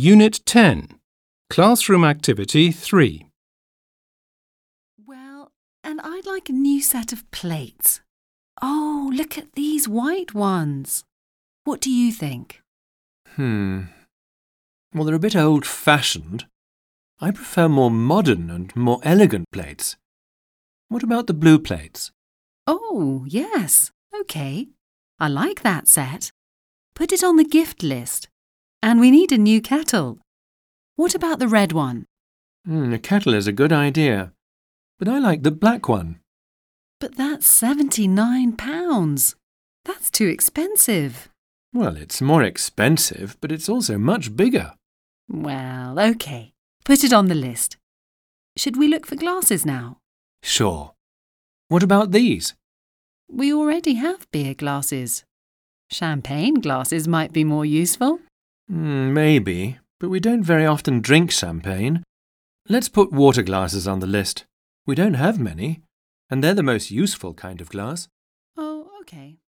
Unit 10, Classroom Activity 3. Well, and I'd like a new set of plates. Oh, look at these white ones. What do you think? Well, they're a bit old-fashioned. I prefer more modern and more elegant plates. What about the blue plates? Oh, yes. OK. I like that set. Put it on the gift list. And we need a new kettle. What about the red one? A kettle is a good idea, but I like the black one. But that's £79. That's too expensive. Well, it's more expensive, but it's also much bigger. Well, OK. Put it on the list. Should we look for glasses now? Sure. What about these? We already have beer glasses. Champagne glasses might be more useful. Maybe, but we don't very often drink champagne. Let's put water glasses on the list. We don't have many, and they're the most useful kind of glass. Oh, OK.